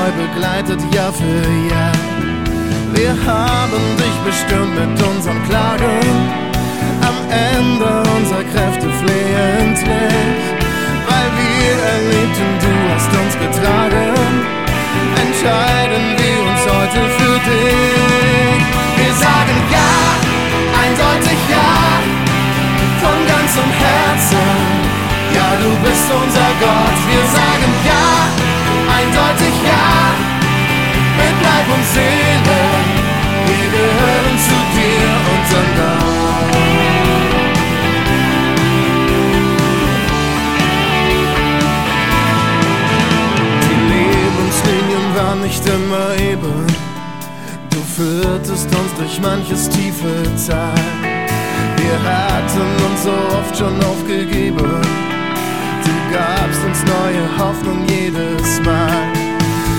treu begleitet Jahr für Jahr. Wir haben dich bestimmt mit unseren Klagen, am Ende unserer Kräfte flehentlich, weil wir erlebten, du hast uns getragen, entscheiden wir uns heute für dich. Wir sagen ja, eindeutig ja, von ganzem Herzen, ja, du bist unser Gott. Wir sagen ja, eindeutig ja, mit Leib und Seele, wir gehören zu dir, unserem Gott. Die Lebenslinien waren nicht immer eben, du führtest uns durch manches tiefe Tal. Wir hatten uns so oft schon aufgegeben, du gabst uns neue Hoffnung jedes Mal.